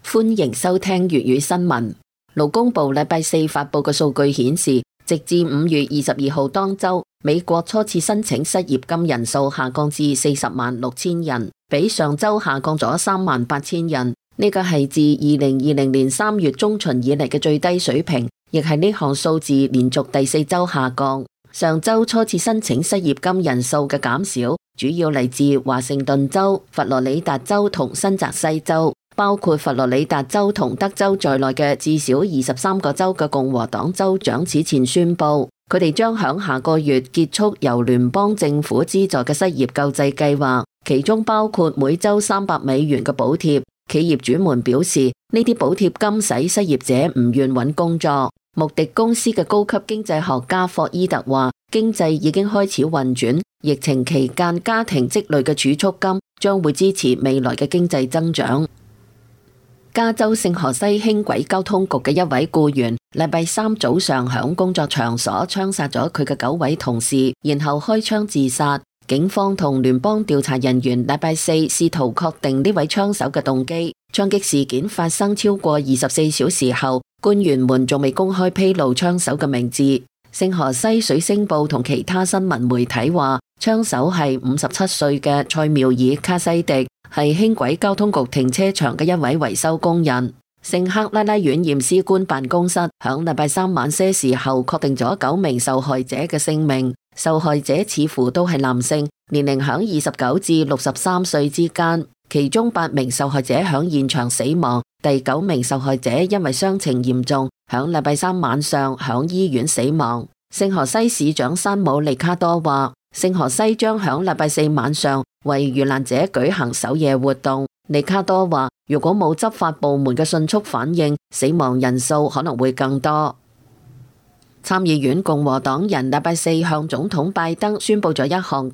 歡迎收聽粵語新聞。勞工部禮拜四發佈嘅數據顯示，直至5月22號當週，美國初次申請失業金人數下降至40萬6千人，比上週下降咗3萬8千人。呢個係自2020年3月中旬以嚟嘅最低水平，亦係呢項數字連續第4週下降。上週初次申請失業金人數嘅減少，主要嚟自華盛頓州、佛羅里達州同新澤西州。包括佛羅里達州同德州在內嘅至少23個州嘅共和黨州長此前宣布，佢哋將響下個月結束由聯邦政府資助嘅失業救濟計劃，其中包括每週300美元嘅補貼。企業主們表示，呢啲補貼金使失業者唔願揾工作。穆迪公司嘅高級經濟學家霍伊特話，經濟已經開始運轉，疫情期間家庭積累嘅儲蓄金將會支持未來嘅經濟增長。加州聖荷西輕軌交通局嘅一位僱員，禮拜三早上響工作場所槍殺咗佢嘅9位同事，然後開槍自殺。警方同聯邦調查人員禮拜四試圖確定呢位槍手嘅動機。槍擊事件發生超過24小時後，官員們仲未公開披露槍手嘅名字。聖荷西水星報同其他新聞媒體話，槍手係57歲嘅塞繆爾卡西迪，係輕軌交通局停車場嘅一位維修工人。聖克拉拉縣驗屍官辦公室響禮拜三晚些時候確定咗9名受害者嘅性命，受害者似乎都係男性，年齡響29至63歲之間，其中8名受害者響現場死亡，第9名受害者因為傷情嚴重，響禮拜三晚上響醫院死亡。聖荷西市長山姆利卡多話，聖荷西將響禮拜四晚上為遇難者舉行守夜活動。利卡多話，如果冇執法部門嘅迅速反應，死亡人數可能會更多。參議院共和黨人禮拜四向總統拜登宣布咗一項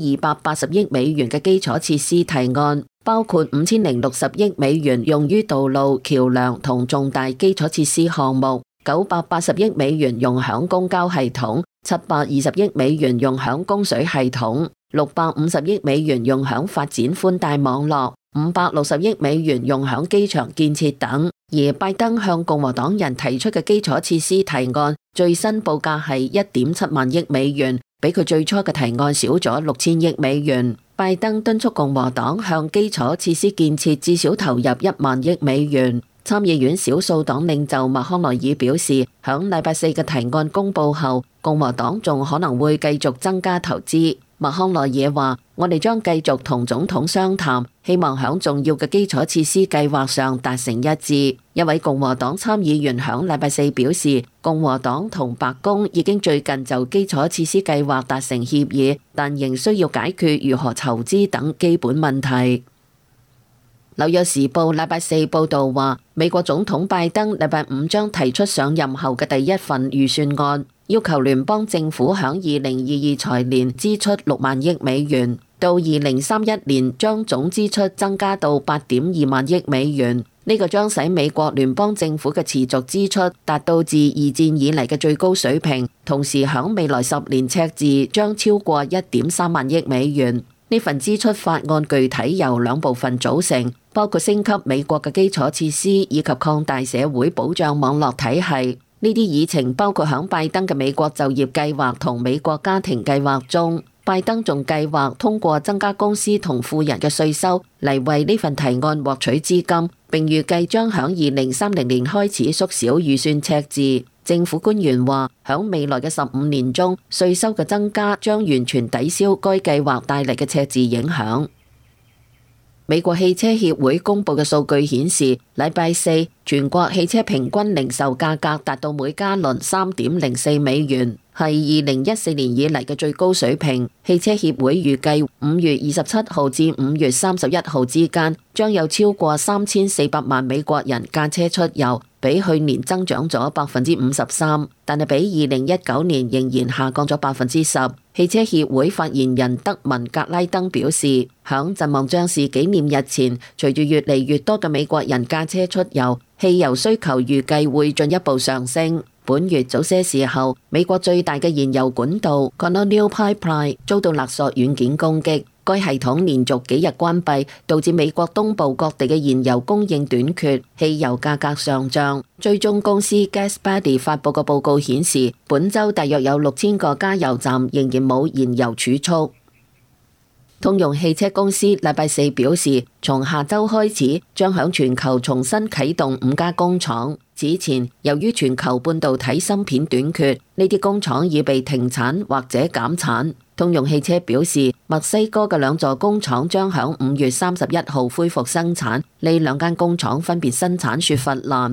9280億美元嘅基礎設施提案，包括5060億美元用於道路、橋樑同重大基礎設施項目，980億美元用響公交系統，720億美元用響供水系統，650億美元用響發展寬帶網絡，560億美元用響機場建設等。而拜登向共和黨人提出嘅基礎設施提案最新報價係1.7萬億美元，比佢最初嘅提案少咗6000億美元。拜登敦促共和黨向基礎設施建設至少投入1萬億美元。參議院少數黨領袖麥康奈爾表示，響禮拜四嘅提案公佈後，共和黨仲可能會繼續增加投資。麥康奈爾話，我哋將繼續同總統商談，希望響重要嘅基礎設施計劃上達成一致。一位共和黨參議員響禮拜四表示，共和黨同白宮已經最近就基礎設施計劃達成協議，但仍需要解決如何籌資等基本問題。紐約時報禮拜四報道話，美國總統拜登禮拜五將提出上任後嘅第一份預算案，要求聯邦政府響2022財年支出6萬億美元，到2031年將總支出增加到8.2萬億美元。呢個將使美國聯邦政府嘅持續支出達到自二戰以嚟嘅最高水平，同時響未來10年赤字將超過1.3萬億美元。呢份支出法案具體由2部分組成，包括升級美國嘅基礎設施以及擴大社會保障網絡體系。呢啲議程包括響拜登嘅美國就業計劃同美國家庭計劃中，拜登仲計劃通過增加公司同富人嘅稅收嚟為呢份提案獲取資金，並預計將響2030年開始縮小預算赤字。政府官員話，響未來嘅15年中，稅收嘅增加將完全抵消該計劃帶嚟嘅赤字影響。美國汽車協會公布嘅數據顯示，禮拜四全國汽車平均零售價格達到每加侖3.04美元，係2014年以嚟嘅最高水平。汽車協會預計5月27號至5月31號之間，將有超過3400萬美國人駕車出遊，比去年增長咗53%，但係比2019年仍然下降咗10%。汽車協會發言人德文格拉登表示，響陣亡將士紀念日前，隨住越嚟越多嘅美國人駕車出遊，汽油需求預計會進一步上升。本月早些時候，美國最大嘅燃油管道 Colonial Pipeline 遭到勒索軟件攻擊， 該系統連續幾日關閉，導致美國東部各地嘅燃油供應短缺，汽油價格上漲。追蹤公司 GasBuddy 發佈嘅報告顯示，本週大約有6000個加油站仍然冇燃油儲蓄。通用汽車公司禮拜四表示，從下週開始將響全球重新啟動5家工廠。此前，由於全球半導體芯片短缺，呢啲工廠已被停產或者減產。通用汽車表示，墨西哥嘅2座工廠將響5月31號恢復生產。呢2間工廠分別生產雪佛蘭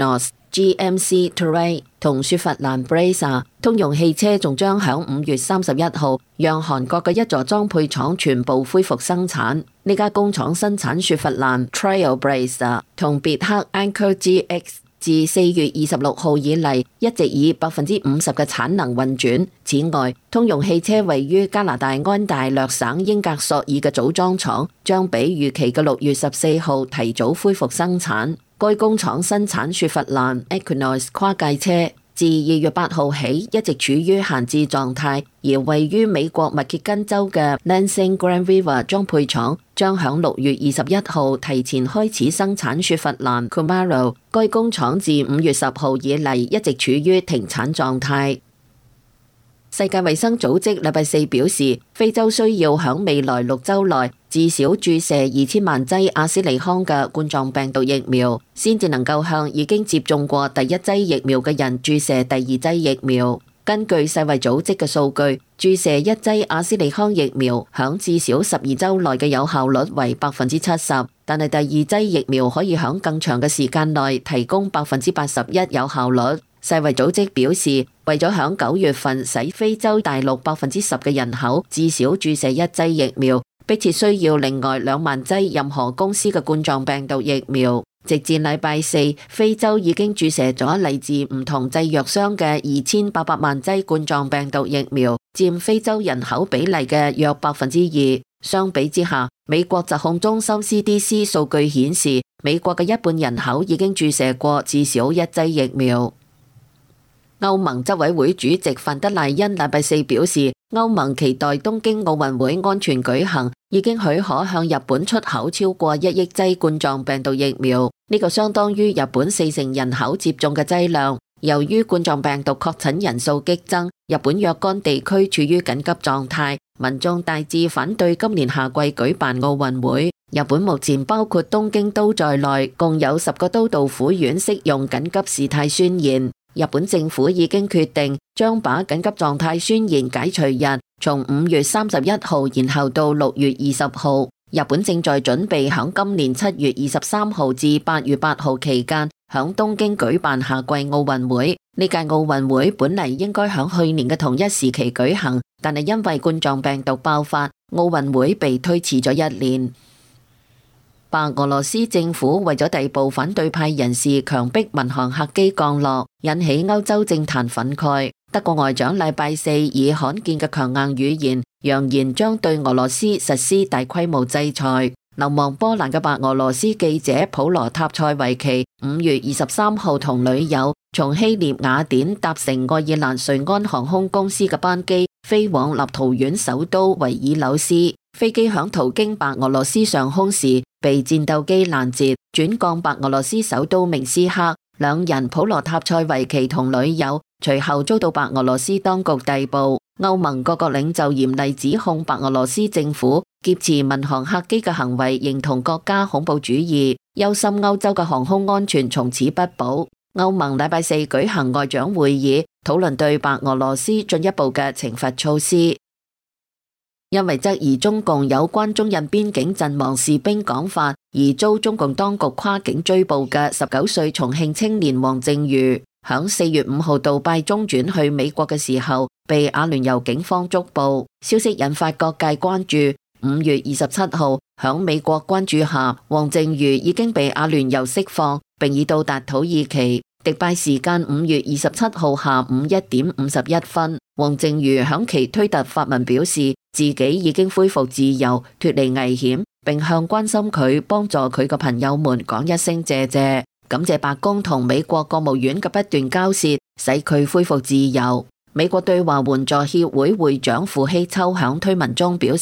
Equinox、GMC Terrain 同雪佛蘭 Brezza。通用汽車仲將響5月31號讓韓國嘅1座裝配廠全部恢復生產。呢家工廠生產雪佛蘭 Trailblazer 同別克 Anchor GX。自4月26號以嚟，一直以50%嘅產能運轉。此外，通用汽車位於加拿大安大略省英格索爾嘅組裝廠，將比預期嘅6月14號提早恢復生產。該工廠生產雪佛蘭 Equinox 跨界車，自2月8號起一直處於閒置狀態，而位於美國密歇根州嘅 Lansing Grand River 裝配廠將響6月21號提前開始生產雪佛蘭 Camaro。該工廠自5月10號以嚟一直處於停產狀態。世界衛生組織禮拜四表示，非洲需要響未來6週內至少注射2000萬劑阿斯利康嘅冠狀病毒疫苗，先至能夠向已經接種過第1劑疫苗嘅人注射第2劑疫苗。根據世衛組織嘅數據，注射1劑阿斯利康疫苗響至少12週內嘅有效率為70%，但係第2劑疫苗可以響更長嘅時間內提供81%有效率。世衛組織表示，為咗響9月份使非洲大陸10%嘅人口至少注射1劑疫苗，迫切需要另外2萬劑任何公司嘅冠狀病毒疫苗。直至禮拜四，非洲已經注射咗嚟自唔同製藥商嘅2800萬劑冠狀病毒疫苗，佔非洲人口比例嘅約2%。相比之下，美國疾控中心 CDC 數據顯示，美國嘅1半人口已經注射過至少1劑疫苗。歐盟執委會主席范德賴恩禮拜四表示，歐盟期待東京奧運會安全舉行，已經許可向日本出口超過1億劑冠狀病毒疫苗，呢個相當於日本40%人口接種嘅劑量。由於冠狀病毒確診人數激增，日本若干地區處於緊急狀態，民眾大致反對今年夏季舉辦奧運會。日本目前包括東京都在內，共有10個都道府縣適用緊急事態宣言。日本政府已經決定將把緊急狀態宣言解除日從5月31號延後到6月20號。日本正在準備響今年7月23號至8月8號期間響東京舉辦夏季奧運會。呢屆奧運會本嚟應該響去年嘅同一時期舉行，但係因為冠狀病毒爆發，奧運會被推遲咗1年。白俄羅斯政府為咗逮捕反對派人士，強迫民航客機降落，引起歐洲政壇憤慨。德國外長禮拜四以罕見嘅強硬語言，揚言將對俄羅斯實施大規模制裁。流亡波蘭嘅白俄羅斯記者普羅塔塞維奇5月23號同女友從希臘雅典搭乘愛爾蘭瑞安航空公司嘅班機飛往立陶宛首都維爾紐斯。飛機響途經白俄羅斯上空時被戰鬥機攔截，轉降白俄羅斯首都明斯克。兩人普羅塔塞維奇同女友隨後遭到白俄羅斯當局逮捕。歐盟各國領袖嚴厲指控白俄羅斯政府劫持民航客機嘅行為認同國家恐怖主義，憂心歐洲嘅航空安全從此不保。歐盟禮拜四舉行外長會議，討論對白俄羅斯進一步嘅懲罰措施。因為質疑中共有關中印邊境陣亡士兵講法而遭中共當局跨境追捕嘅19歲重慶青年王正瑜，響4月5號杜拜中轉去美國嘅時候，被阿聯酋警方捉捕。消息引發各界關注。5月27號，響美國關注下，王正瑜已經被阿聯酋釋放，並已到達土耳其。迪拜時間5月27號下午1點51分，王正瑜響其推特發文表示，自己已經恢復自由，脫離危險，並向關心佢、幫助佢嘅朋友們講一聲謝謝，感謝白宮同美國國務院嘅不斷交涉，使佢恢復自由。美國對華援助協會會長傅希秋響推文中表示，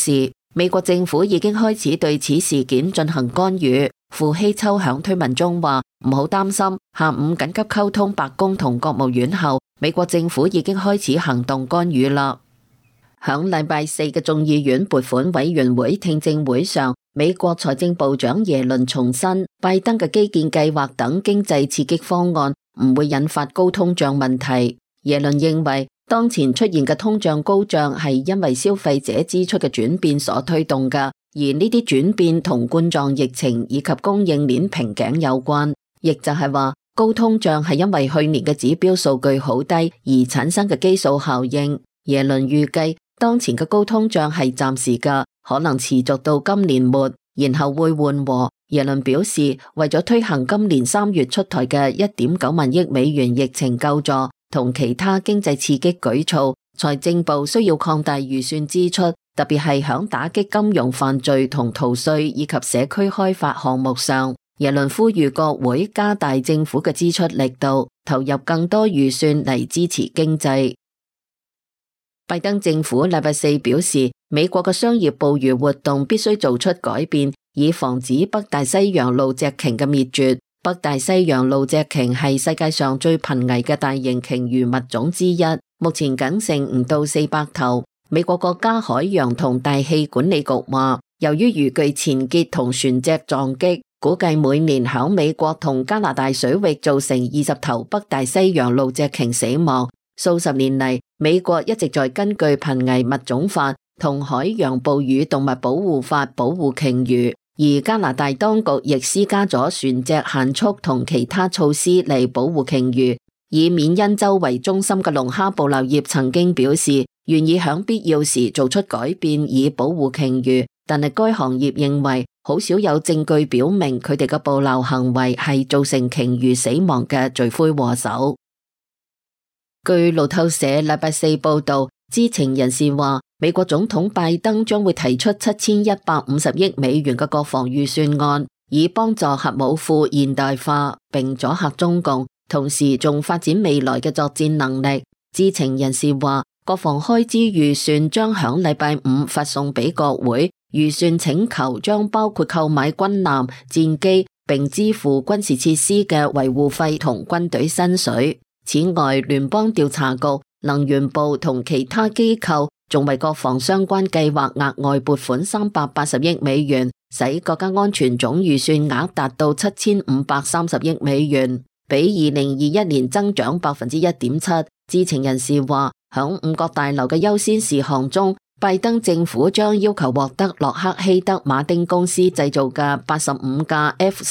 美國政府已經開始對此事件進行干預。傅希秋響推文中話：唔好擔心，下午緊急溝通白宮同國務院後，美國政府已經開始行動干預啦。響禮拜四嘅眾議院撥款委員會聽證會上，美國財政部長耶倫重申，拜登嘅基建計劃等經濟刺激方案唔會引發高通脹問題。耶倫認為，當前出現嘅通脹高漲係因為消費者支出嘅轉變所推動㗎。而呢啲轉變同冠狀疫情以及供應鏈瓶頸有關，亦就係話高通脹係因為去年嘅指標數據好低而產生嘅基數效應。耶倫預計當前嘅高通脹係暫時嘅，可能持續到今年末，然後會緩和。耶倫表示，為咗推行今年3月出台嘅1.9萬億美元疫情救助同其他經濟刺激舉措，財政部需要擴大預算支出。特別係響打擊金融犯罪同逃稅以及社區開發項目上，耶倫呼籲國會加大政府嘅支出力度，投入更多預算嚟支持經濟。拜登政府禮拜四表示，美國嘅商業捕魚活動必須做出改變，以防止北大西洋路脊鯨嘅滅絕。北大西洋路脊鯨係世界上最瀕危嘅大型鯨魚物種之一，目前僅剩唔到400頭。美國國家海洋同大氣管理局話，由於漁具纏結同船隻撞擊，估計每年響美國同加拿大水域造成20頭北大西洋路脊鯨死亡。數十年嚟，美國一直在根據瀕危物種法同海洋哺乳動物保護法保護鯨魚，而加拿大當局亦施加咗船隻限速同其他措施嚟保護鯨魚。以緬因州為中心嘅龍蝦捕撈業曾經表示，願意響必要時做出改變以保護鯨魚，但係該行業認為好少有證據表明佢哋嘅捕撈行為係造成鯨魚死亡嘅罪魁禍首。據路透社禮拜四報道，知情人士話，美國總統拜登將會提出7150億美元嘅國防預算案，以幫助核武庫現代化並阻嚇中共，同時仲發展未來嘅作戰能力。知情人士話，國防開支預算將響禮拜五發送俾國會，預算請求將包括購買軍艦、戰機，並支付軍事設施嘅維護費同軍隊薪水。此外，聯邦調查局、能源部同其他機構仲為國防相關計劃額外撥款380億美元，使國家安全總預算額達到7530億美元。比2021年增長1.7%。知情人士話，響五角大樓嘅優先事項中，拜登政府將要求獲得洛克希德馬丁公司製造嘅85架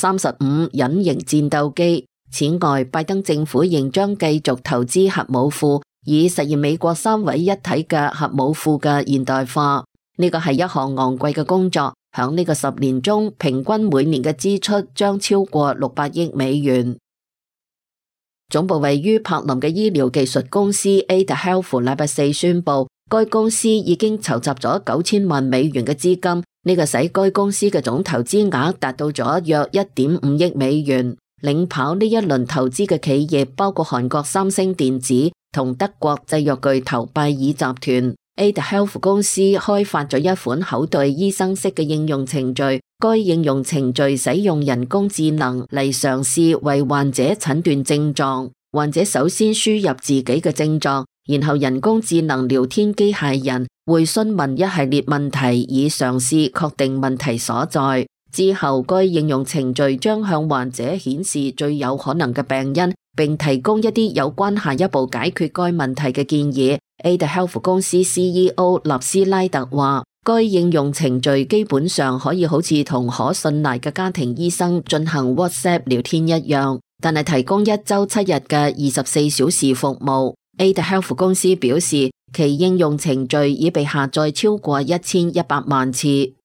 F-35隱形戰鬥機。此外，拜登政府仍將繼續投資核武庫，以實現美國三位一體嘅核武庫嘅現代化。呢個係一項昂貴嘅工作，響呢個10年中，平均每年嘅支出將超過600億美元。總部位於柏林嘅醫療技術公司 Ada Health 禮拜四宣布，該公司已經籌集咗9000萬美元嘅資金，呢個使該公司嘅總投資額達到咗約1.5億美元。領跑呢一輪投資嘅企業包括韓國三星電子同德國製藥巨頭拜耳集團。Ada Health 公司開發咗一款口對醫生式嘅應用程序，該應用程序使用人工智能嚟嘗試為患者診斷症狀。患者首先輸入自己嘅症狀，然後人工智能聊天機械人會詢問一系列問題，以嘗試確定問題所在。之後，該應用程序將向患者顯示最有可能嘅病因，並提供一啲有關下一步解決該問題嘅建議。Ada Health 公司 CEO 納斯拉特話，該應用程序基本上可以好似同可信賴嘅家庭醫生進行 WhatsApp 聊天一樣，但係提供1周7日嘅24小時服務。Ada Health 公司表示，其應用程序已被下載超過1100萬次。